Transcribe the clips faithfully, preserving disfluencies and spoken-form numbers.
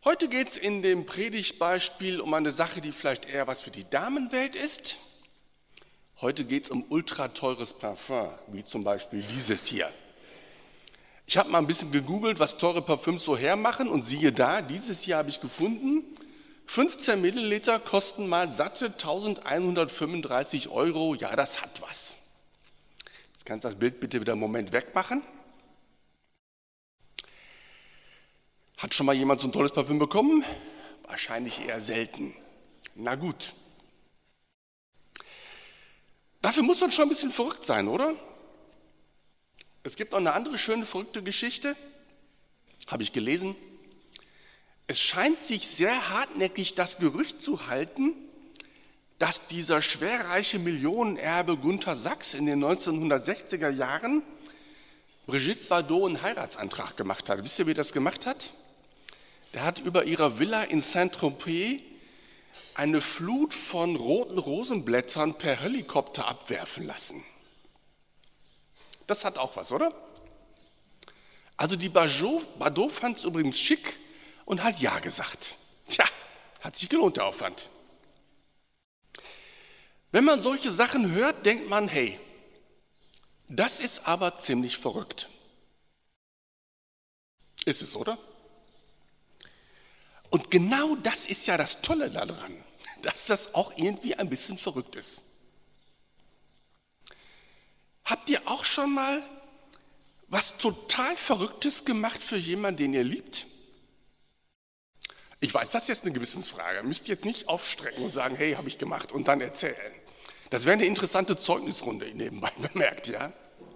Heute geht es in dem Predigtbeispiel um eine Sache, die vielleicht eher was für die Damenwelt ist. Heute geht es um ultra teures Parfum, wie zum Beispiel dieses hier. Ich habe mal ein bisschen gegoogelt, was teure Parfüms so hermachen und siehe da, dieses hier habe ich gefunden, fünfzehn Milliliter kosten mal satte eintausendeinhundertfünfunddreißig Euro, ja, das hat was. Jetzt kannst du das Bild bitte wieder einen Moment wegmachen. Hat schon mal jemand so ein tolles Parfüm bekommen? Wahrscheinlich eher selten. Na gut. Dafür muss man schon ein bisschen verrückt sein, oder? Es gibt noch eine andere schöne, verrückte Geschichte, habe ich gelesen. Es scheint sich sehr hartnäckig das Gerücht zu halten, dass dieser schwerreiche Millionenerbe Gunter Sachs in den neunzehnhundertsechziger Jahren Brigitte Bardot einen Heiratsantrag gemacht hat. Wisst ihr, wie er das gemacht hat? Der hat über ihrer Villa in Saint-Tropez eine Flut von roten Rosenblättern per Helikopter abwerfen lassen. Das hat auch was, oder? Also die Bardot, Bardot fand es übrigens schick und hat Ja gesagt. Tja, hat sich gelohnt, der Aufwand. Wenn man solche Sachen hört, denkt man, hey, das ist aber ziemlich verrückt. Ist es, oder? Und genau das ist ja das Tolle daran, dass das auch irgendwie ein bisschen verrückt ist. Habt ihr auch schon mal was total Verrücktes gemacht für jemanden, den ihr liebt? Ich weiß, das ist jetzt eine Gewissensfrage. Ihr müsst jetzt nicht aufstrecken und sagen, hey, habe ich gemacht und dann erzählen. Das wäre eine interessante Zeugnisrunde nebenbei bemerkt, ja?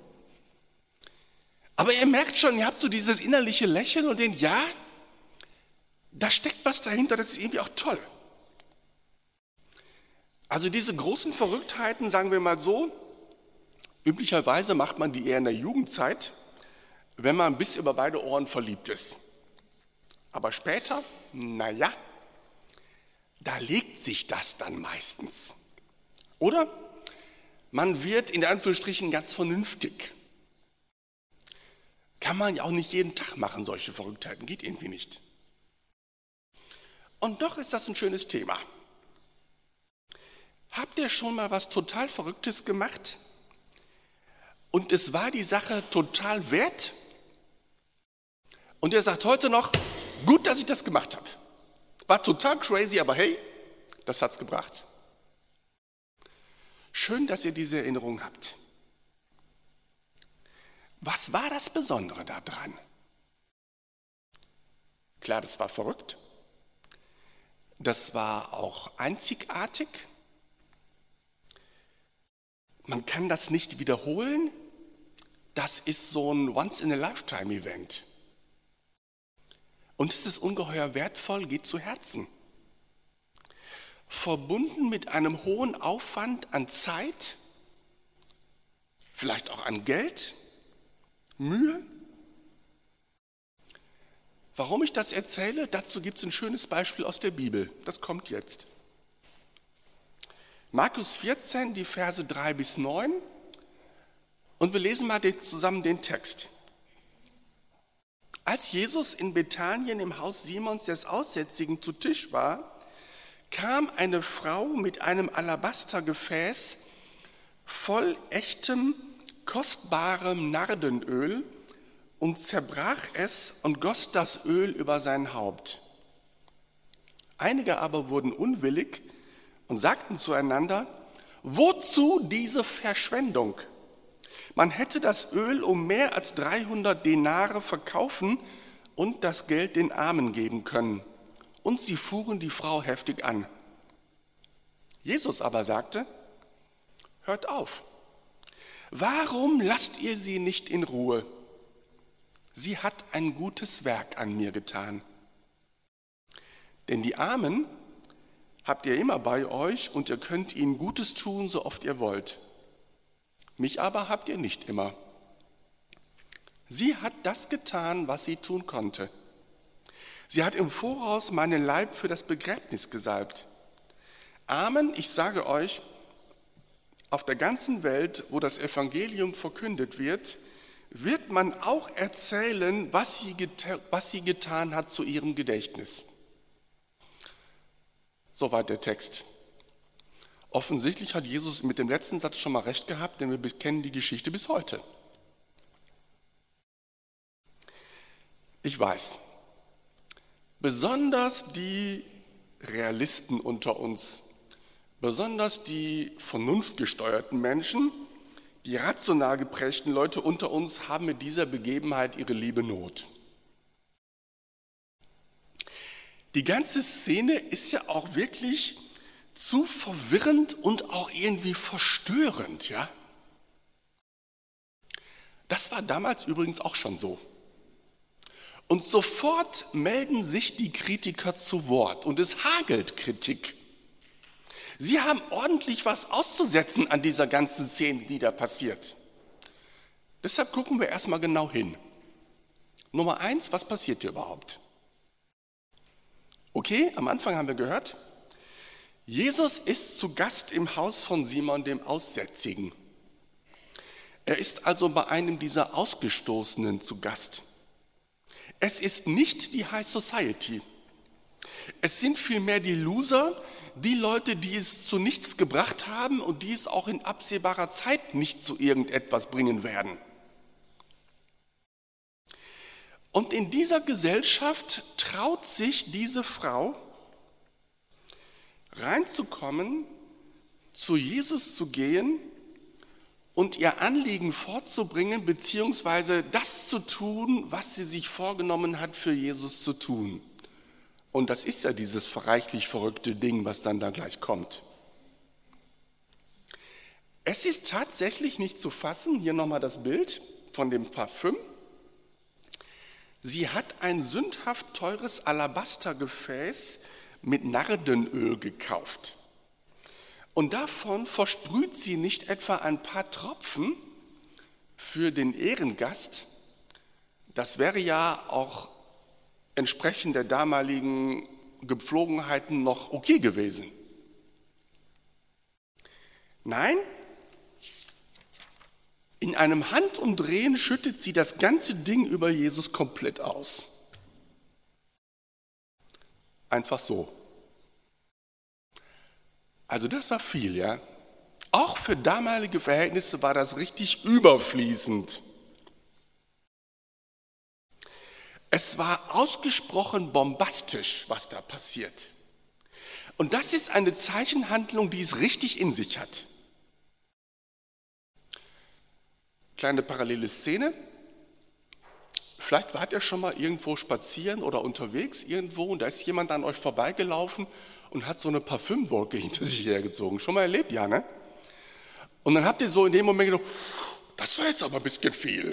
Aber ihr merkt schon, ihr habt so dieses innerliche Lächeln und den Ja, da steckt was dahinter, das ist irgendwie auch toll. Also diese großen Verrücktheiten, sagen wir mal so, üblicherweise macht man die eher in der Jugendzeit, wenn man bis über beide Ohren verliebt ist. Aber später, naja, da legt sich das dann meistens. Oder man wird in Anführungsstrichen ganz vernünftig. Kann man ja auch nicht jeden Tag machen, solche Verrücktheiten, geht irgendwie nicht. Und doch ist das ein schönes Thema. Habt ihr schon mal was total Verrücktes gemacht? Und es war die Sache total wert? Und ihr sagt heute noch, gut, dass ich das gemacht habe. War total crazy, aber hey, das hat's gebracht. Schön, dass ihr diese Erinnerung habt. Was war das Besondere daran? Klar, das war verrückt. Das war auch einzigartig. Man kann das nicht wiederholen. Das ist so ein Once-in-a-Lifetime-Event. Und es ist ungeheuer wertvoll, geht zu Herzen. Verbunden mit einem hohen Aufwand an Zeit, vielleicht auch an Geld, Mühe. Warum ich das erzähle, dazu gibt es ein schönes Beispiel aus der Bibel. Das kommt jetzt. Markus vierzehn, die Verse drei bis neun. Und wir lesen mal zusammen den Text. Als Jesus in Bethanien im Haus Simons des Aussätzigen zu Tisch war, kam eine Frau mit einem Alabastergefäß voll echtem, kostbarem Nardenöl und zerbrach es und goss das Öl über sein Haupt. Einige aber wurden unwillig und sagten zueinander, wozu diese Verschwendung? Man hätte das Öl um mehr als dreihundert Denare verkaufen und das Geld den Armen geben können. Und sie fuhren die Frau heftig an. Jesus aber sagte, hört auf. Warum lasst ihr sie nicht in Ruhe? Sie hat ein gutes Werk an mir getan. Denn die Armen habt ihr immer bei euch und ihr könnt ihnen Gutes tun, so oft ihr wollt. Mich aber habt ihr nicht immer. Sie hat das getan, was sie tun konnte. Sie hat im Voraus meinen Leib für das Begräbnis gesalbt. Amen, ich sage euch, auf der ganzen Welt, wo das Evangelium verkündet wird, wird man auch erzählen, was sie, geta- was sie getan hat zu ihrem Gedächtnis. Soweit der Text. Offensichtlich hat Jesus mit dem letzten Satz schon mal recht gehabt, denn wir kennen die Geschichte bis heute. Ich weiß, besonders die Realisten unter uns, besonders die vernunftgesteuerten Menschen, die rational geprägten Leute unter uns haben mit dieser Begebenheit ihre liebe Not. Die ganze Szene ist ja auch wirklich zu verwirrend und auch irgendwie verstörend, ja? Das war damals übrigens auch schon so. Und sofort melden sich die Kritiker zu Wort und es hagelt Kritik. Sie haben ordentlich was auszusetzen an dieser ganzen Szene, die da passiert. Deshalb gucken wir erstmal genau hin. Nummer eins, was passiert hier überhaupt? Okay, am Anfang haben wir gehört, Jesus ist zu Gast im Haus von Simon dem Aussätzigen. Er ist also bei einem dieser Ausgestoßenen zu Gast. Es ist nicht die High Society. Es sind vielmehr die Loser, die Leute, die es zu nichts gebracht haben und die es auch in absehbarer Zeit nicht zu irgendetwas bringen werden. Und in dieser Gesellschaft traut sich diese Frau reinzukommen, zu Jesus zu gehen und ihr Anliegen vorzubringen, beziehungsweise das zu tun, was sie sich vorgenommen hat, für Jesus zu tun. Und das ist ja dieses reichlich verrückte Ding, was dann da gleich kommt. Es ist tatsächlich nicht zu fassen, hier nochmal das Bild von dem Parfüm. Sie hat ein sündhaft teures Alabastergefäß mit Nardenöl gekauft. Und davon versprüht sie nicht etwa ein paar Tropfen für den Ehrengast. Das wäre ja auch entsprechend der damaligen Gepflogenheiten noch okay gewesen. Nein, in einem Handumdrehen schüttet sie das ganze Ding über Jesus komplett aus. Einfach so. Also das war viel, ja. Auch für damalige Verhältnisse war das richtig überfließend. Es war ausgesprochen bombastisch, was da passiert. Und das ist eine Zeichenhandlung, die es richtig in sich hat. Kleine parallele Szene. Vielleicht wart ihr schon mal irgendwo spazieren oder unterwegs irgendwo und da ist jemand an euch vorbeigelaufen und hat so eine Parfümwolke hinter sich hergezogen. Schon mal erlebt, ja, ne? Und dann habt ihr so in dem Moment gedacht, das war jetzt aber ein bisschen viel.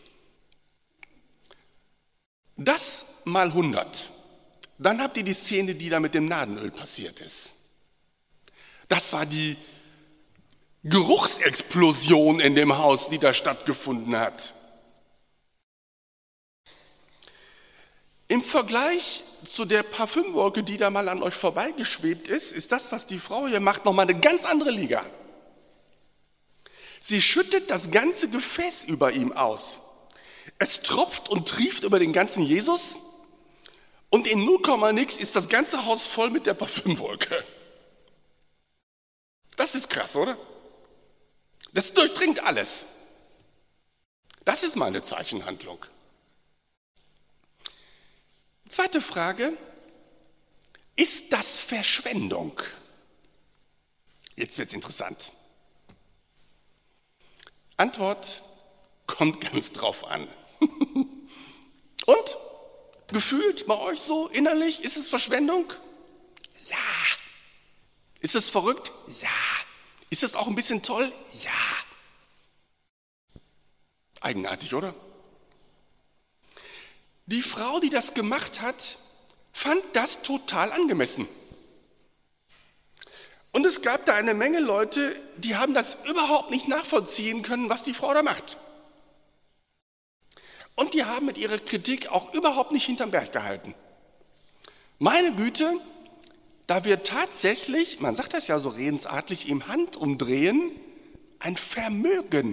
Das mal hundert. Dann habt ihr die Szene, die da mit dem Nardenöl passiert ist. Das war die Geruchsexplosion in dem Haus, die da stattgefunden hat. Im Vergleich zu der Parfümwolke, die da mal an euch vorbeigeschwebt ist, ist das, was die Frau hier macht, nochmal eine ganz andere Liga. Sie schüttet das ganze Gefäß über ihm aus. Es tropft und trieft über den ganzen Jesus und in null Komma nix ist das ganze Haus voll mit der Parfümwolke. Das ist krass, oder? Das durchdringt alles. Das ist meine Zeichenhandlung. Zweite Frage, ist das Verschwendung? Jetzt wird es interessant. Antwort kommt ganz drauf an. Und? Gefühlt bei euch so innerlich, ist es Verschwendung? Ja. Ist es verrückt? Ja. Ist es auch ein bisschen toll? Ja. Eigenartig, oder? Die Frau, die das gemacht hat, fand das total angemessen. Und es gab da eine Menge Leute, die haben das überhaupt nicht nachvollziehen können, was die Frau da macht. Und die haben mit ihrer Kritik auch überhaupt nicht hinterm Berg gehalten. Meine Güte, da wird tatsächlich, man sagt das ja so redensartlich, im Handumdrehen ein Vermögen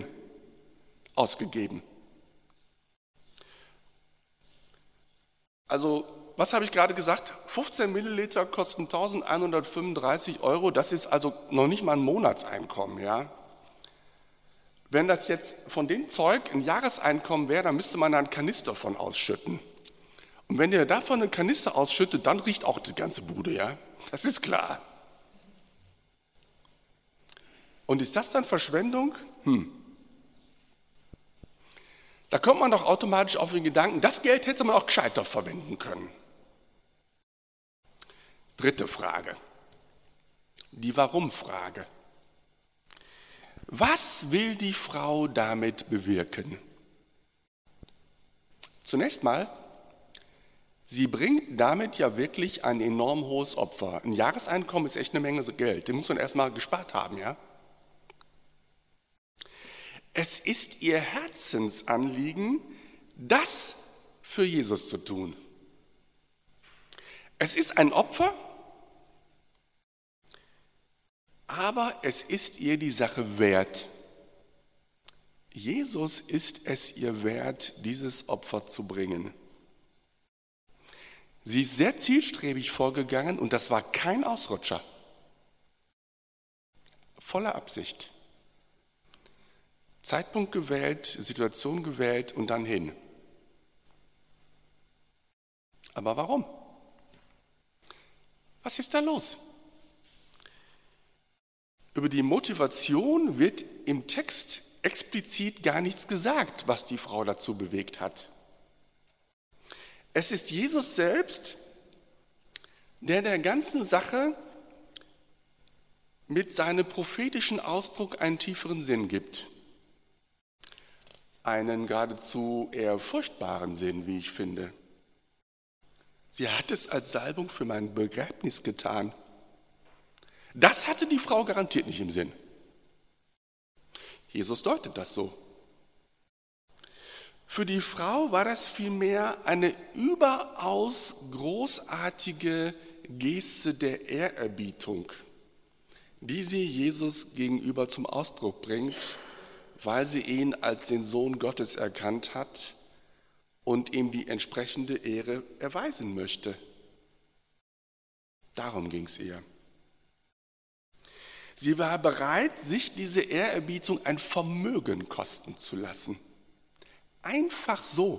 ausgegeben. Also was habe ich gerade gesagt? fünfzehn Milliliter kosten eintausendeinhundertfünfunddreißig Euro. Das ist also noch nicht mal ein Monatseinkommen. Ja? Wenn das jetzt von dem Zeug ein Jahreseinkommen wäre, dann müsste man da einen Kanister von ausschütten. Und wenn ihr davon einen Kanister ausschüttet, dann riecht auch die ganze Bude. Ja? Das ist klar. Und ist das dann Verschwendung? Hm. Da kommt man doch automatisch auf den Gedanken, das Geld hätte man auch gescheiter verwenden können. Dritte Frage, die Warum-Frage. Was will die Frau damit bewirken? Zunächst mal, sie bringt damit ja wirklich ein enorm hohes Opfer. Ein Jahreseinkommen ist echt eine Menge Geld, den muss man erstmal gespart haben, ja? Es ist ihr Herzensanliegen, das für Jesus zu tun. Es ist ein Opfer, aber es ist ihr die Sache wert. Jesus ist es ihr wert, dieses Opfer zu bringen. Sie ist sehr zielstrebig vorgegangen und das war kein Ausrutscher. Voller Absicht. Zeitpunkt gewählt, Situation gewählt und dann hin. Aber warum? Was ist da los? Über die Motivation wird im Text explizit gar nichts gesagt, was die Frau dazu bewegt hat. Es ist Jesus selbst, der der ganzen Sache mit seinem prophetischen Ausdruck einen tieferen Sinn gibt. Einen geradezu eher furchtbaren Sinn, wie ich finde. Sie hat es als Salbung für mein Begräbnis getan. Das hatte die Frau garantiert nicht im Sinn. Jesus deutet das so. Für die Frau war das vielmehr eine überaus großartige Geste der Ehrerbietung, die sie Jesus gegenüber zum Ausdruck bringt, weil sie ihn als den Sohn Gottes erkannt hat und ihm die entsprechende Ehre erweisen möchte. Darum ging es ihr. Sie war bereit, sich diese Ehrerbietung ein Vermögen kosten zu lassen. Einfach so.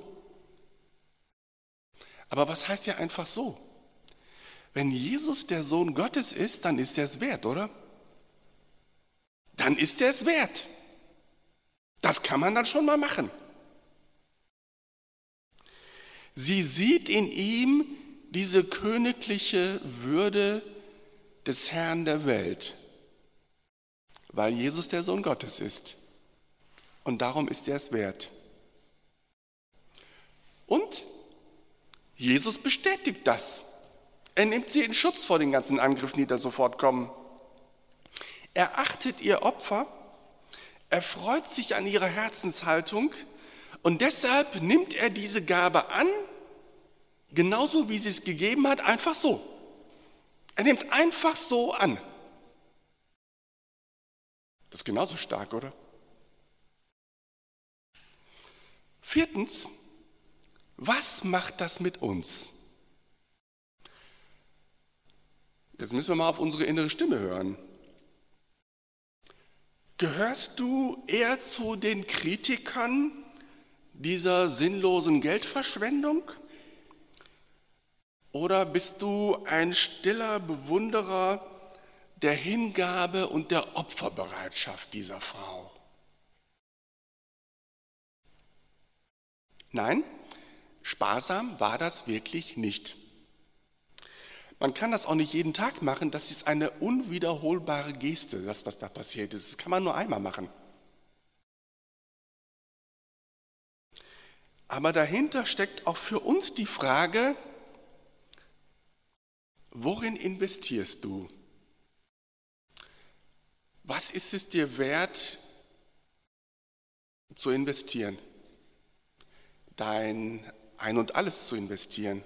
Aber was heißt ja einfach so? Wenn Jesus der Sohn Gottes ist, dann ist er es wert, oder? Dann ist er es wert. Das kann man dann schon mal machen. Sie sieht in ihm diese königliche Würde des Herrn der Welt, weil Jesus der Sohn Gottes ist. Und darum ist er es wert. Und Jesus bestätigt das. Er nimmt sie in Schutz vor den ganzen Angriffen, die da sofort kommen. Er achtet ihr Opfer, er freut sich an ihrer Herzenshaltung und deshalb nimmt er diese Gabe an, genauso wie sie es gegeben hat, einfach so. Er nimmt es einfach so an. Das ist genauso stark, oder? Viertens, was macht das mit uns? Jetzt müssen wir mal auf unsere innere Stimme hören. Gehörst du eher zu den Kritikern dieser sinnlosen Geldverschwendung? Oder bist du ein stiller Bewunderer der Hingabe und der Opferbereitschaft dieser Frau? Nein, sparsam war das wirklich nicht. Man kann das auch nicht jeden Tag machen, das ist eine unwiederholbare Geste, das, was da passiert ist. Das kann man nur einmal machen. Aber dahinter steckt auch für uns die Frage, worin investierst du? Was ist es dir wert, zu investieren? Dein Ein und Alles zu investieren.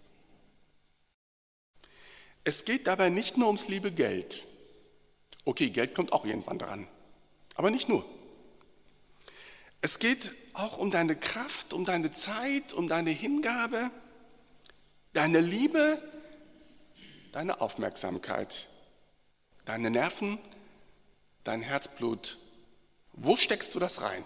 Es geht dabei nicht nur ums liebe Geld. Okay, Geld kommt auch irgendwann dran, aber nicht nur. Es geht auch um deine Kraft, um deine Zeit, um deine Hingabe, Deine Liebe, deine Aufmerksamkeit, deine Nerven, dein Herzblut. Wo steckst du das rein?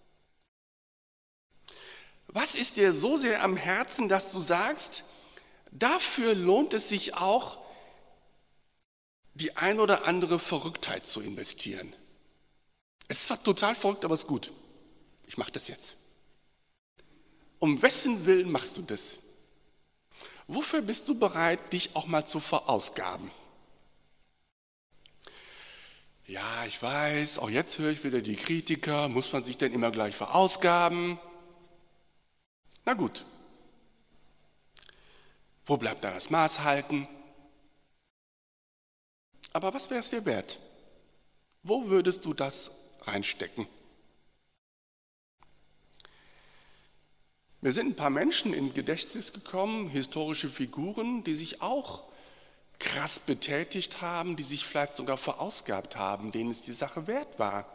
Was ist dir so sehr am Herzen, dass du sagst, dafür lohnt es sich auch, die ein oder andere Verrücktheit zu investieren? Es ist zwar total verrückt, aber es ist gut. Ich mache das jetzt. Um wessen Willen machst du das? Wofür bist du bereit, dich auch mal zu verausgaben? Ja, ich weiß, auch jetzt höre ich wieder die Kritiker, muss man sich denn immer gleich verausgaben? Na gut. Wo bleibt da das Maß halten? Aber was wäre es dir wert? Wo würdest du das reinstecken? Mir sind ein paar Menschen in Gedächtnis gekommen, historische Figuren, die sich auch krass betätigt haben, die sich vielleicht sogar verausgabt haben, denen es die Sache wert war.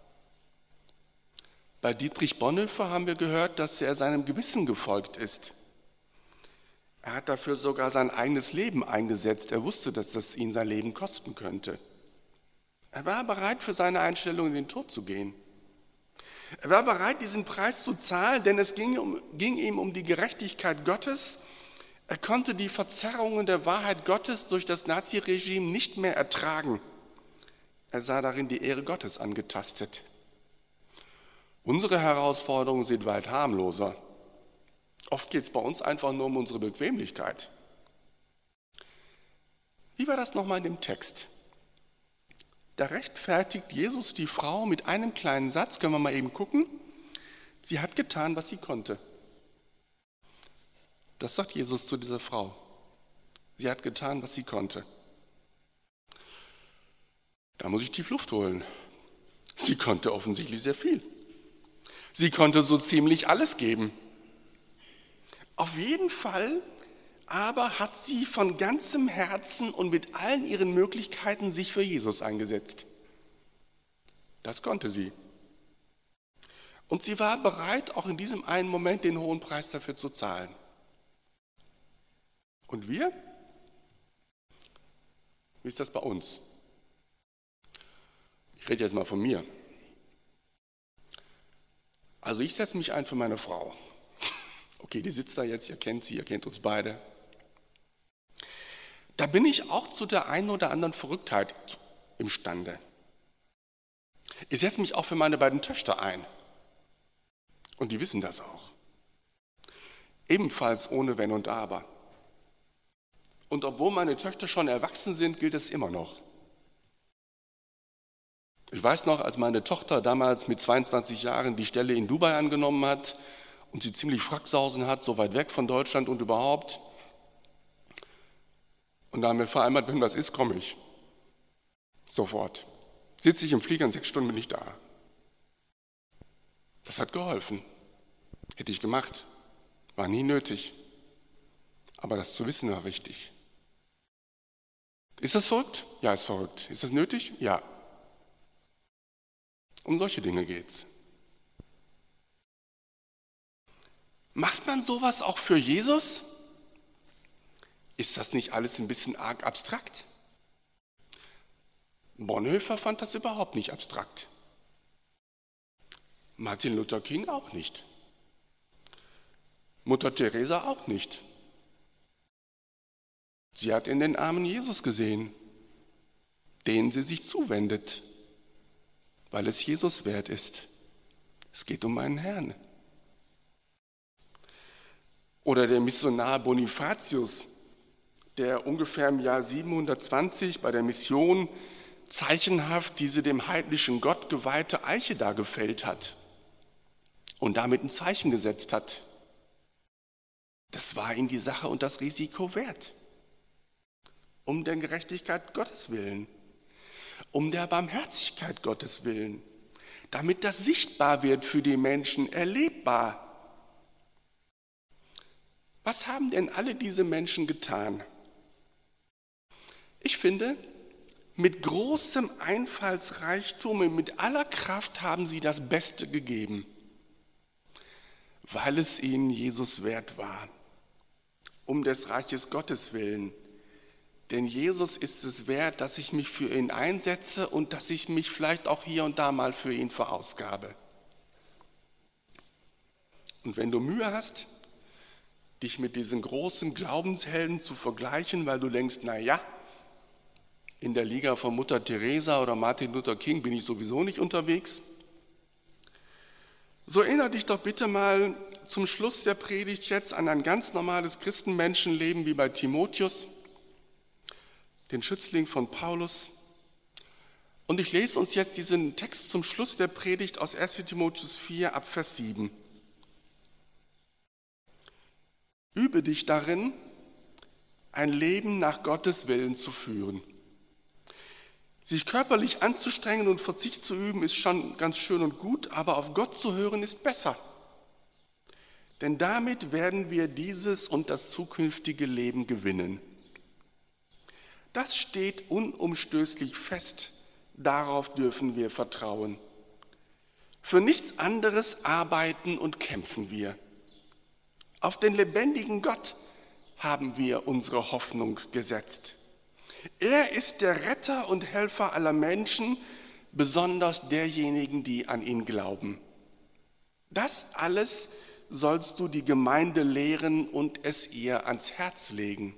Bei Dietrich Bonhoeffer haben wir gehört, dass er seinem Gewissen gefolgt ist. Er hat dafür sogar sein eigenes Leben eingesetzt. Er wusste, dass das ihn sein Leben kosten könnte. Er war bereit, für seine Einstellung in den Tod zu gehen. Er war bereit, diesen Preis zu zahlen, denn es ging, um, ging ihm um die Gerechtigkeit Gottes. Er konnte die Verzerrungen der Wahrheit Gottes durch das Naziregime nicht mehr ertragen. Er sah darin die Ehre Gottes angetastet. Unsere Herausforderungen sind weit harmloser. Oft geht es bei uns einfach nur um unsere Bequemlichkeit. Wie war das nochmal in dem Text? Da rechtfertigt Jesus die Frau mit einem kleinen Satz, können wir mal eben gucken. Sie hat getan, was sie konnte. Das sagt Jesus zu dieser Frau. Sie hat getan, was sie konnte. Da muss ich tief Luft holen. Sie konnte offensichtlich sehr viel. Sie konnte so ziemlich alles geben. Auf jeden Fall aber hat sie von ganzem Herzen und mit allen ihren Möglichkeiten sich für Jesus eingesetzt. Das konnte sie. Und sie war bereit, auch in diesem einen Moment den hohen Preis dafür zu zahlen. Und wir? Wie ist das bei uns? Ich rede jetzt mal von mir. Also ich setze mich ein für meine Frau. Okay, die sitzt da jetzt, ihr kennt sie, ihr kennt uns beide. Da bin ich auch zu der einen oder anderen Verrücktheit imstande. Ich setze mich auch für meine beiden Töchter ein. Und die wissen das auch. Ebenfalls ohne Wenn und Aber. Und obwohl meine Töchter schon erwachsen sind, gilt es immer noch. Ich weiß noch, als meine Tochter damals mit zweiundzwanzig Jahren die Stelle in Dubai angenommen hat und sie ziemlich Fracksausen hat, so weit weg von Deutschland und überhaupt. Und da haben wir vereinbart, wenn was ist, komme ich. Sofort. Sitze ich im Flieger, in sechs Stunden bin ich da. Das hat geholfen. Hätte ich gemacht. War nie nötig. Aber das zu wissen war wichtig. Ist das verrückt? Ja, ist verrückt. Ist das nötig? Ja. Um solche Dinge geht's. Macht man sowas auch für Jesus? Ist das nicht alles ein bisschen arg abstrakt? Bonhoeffer fand das überhaupt nicht abstrakt. Martin Luther King auch nicht. Mutter Teresa auch nicht. Sie hat in den Armen Jesus gesehen, denen sie sich zuwendet, weil es Jesus wert ist. Es geht um meinen Herrn. Oder der Missionar Bonifatius, der ungefähr im Jahr siebenhundertzwanzig bei der Mission zeichenhaft diese dem heidnischen Gott geweihte Eiche da gefällt hat und damit ein Zeichen gesetzt hat. Das war ihm die Sache und das Risiko wert. Um der Gerechtigkeit Gottes willen, um der Barmherzigkeit Gottes willen, damit das sichtbar wird für die Menschen, erlebbar. Was haben denn alle diese Menschen getan? Ich finde, mit großem Einfallsreichtum und mit aller Kraft haben sie das Beste gegeben, weil es ihnen Jesus wert war. um des Reiches Gottes willen. Denn Jesus ist es wert, dass ich mich für ihn einsetze und dass ich mich vielleicht auch hier und da mal für ihn verausgabe. Und wenn du Mühe hast, dich mit diesen großen Glaubenshelden zu vergleichen, weil du denkst, na ja, in der Liga von Mutter Teresa oder Martin Luther King bin ich sowieso nicht unterwegs, so erinnere dich doch bitte mal zum Schluss der Predigt jetzt an ein ganz normales Christenmenschenleben wie bei Timotheus, den Schützling von Paulus. Und ich lese uns jetzt diesen Text zum Schluss der Predigt aus erster Timotheus vier ab Vers sieben. Übe dich darin, ein Leben nach Gottes Willen zu führen. Sich körperlich anzustrengen und Verzicht zu üben, ist schon ganz schön und gut, aber auf Gott zu hören ist besser. Denn damit werden wir dieses und das zukünftige Leben gewinnen. Das steht unumstößlich fest, darauf dürfen wir vertrauen. Für nichts anderes arbeiten und kämpfen wir. Auf den lebendigen Gott haben wir unsere Hoffnung gesetzt. Er ist der Retter und Helfer aller Menschen, besonders derjenigen, die an ihn glauben. Das alles sollst du die Gemeinde lehren und es ihr ans Herz legen.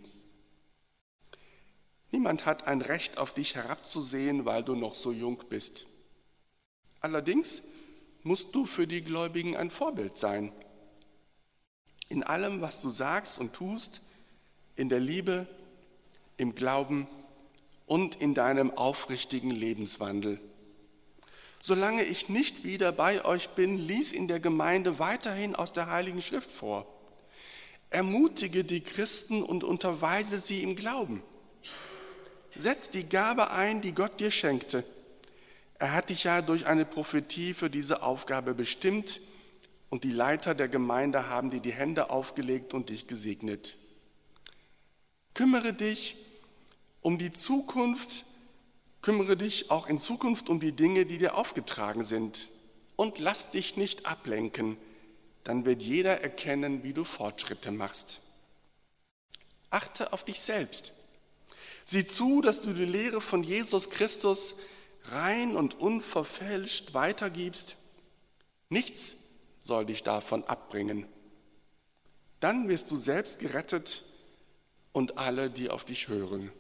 Niemand hat ein Recht, auf dich herabzusehen, weil du noch so jung bist. Allerdings musst du für die Gläubigen ein Vorbild sein. In allem, was du sagst und tust, in der Liebe, im Glauben und in deinem aufrichtigen Lebenswandel. Solange ich nicht wieder bei euch bin, lies in der Gemeinde weiterhin aus der Heiligen Schrift vor. Ermutige die Christen und unterweise sie im Glauben. Setz die Gabe ein, die Gott dir schenkte. Er hat dich ja durch eine Prophetie für diese Aufgabe bestimmt und die Leiter der Gemeinde haben dir die Hände aufgelegt und dich gesegnet. Kümmere dich um die Zukunft, kümmere dich auch in Zukunft um die Dinge, die dir aufgetragen sind und lass dich nicht ablenken, dann wird jeder erkennen, wie du Fortschritte machst. Achte auf dich selbst. Sieh zu, dass du die Lehre von Jesus Christus rein und unverfälscht weitergibst. Nichts soll dich davon abbringen. Dann wirst du selbst gerettet und alle, die auf dich hören.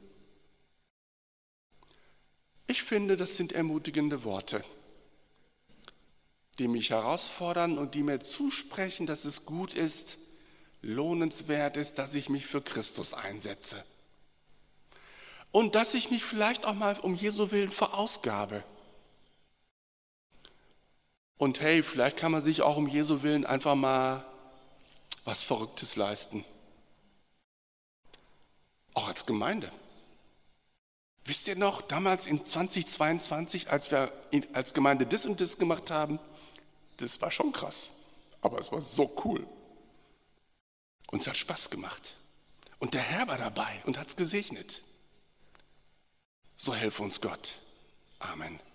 Ich finde, das sind ermutigende Worte, die mich herausfordern und die mir zusprechen, dass es gut ist, lohnenswert ist, dass ich mich für Christus einsetze. Und dass ich mich vielleicht auch mal um Jesu Willen verausgabe. Und hey, vielleicht kann man sich auch um Jesu Willen einfach mal was Verrücktes leisten. Auch als Gemeinde. Wisst ihr noch, damals in zweitausendzweiundzwanzig, als wir als Gemeinde das und das gemacht haben, das war schon krass, aber es war so cool. Uns hat Spaß gemacht. Und der Herr war dabei und hat es gesegnet. So helfe uns Gott. Amen.